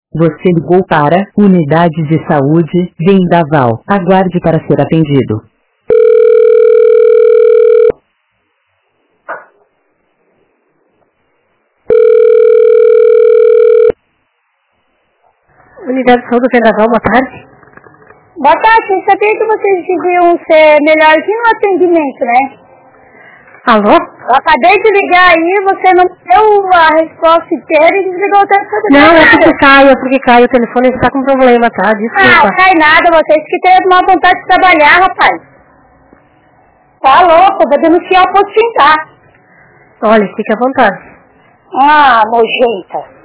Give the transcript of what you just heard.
Você ligou para Unidade de Saúde Vendaval. Aguarde para ser atendido. Unidade de Saúde Vendaval, boa tarde. Boa tarde, sabia que vocês deviam ser melhorzinho no atendimento, né? Alô? Eu acabei de ligar aí, você não deu a resposta inteira e desligou o telefone. Não, é porque cai o telefone, está com problema, tá? Desculpa. Ah, cai nada, vocês que têm uma vontade de trabalhar, rapaz. Tá louco, vou denunciar o postinho, tá? Olha, fique à vontade. Ah, nojenta.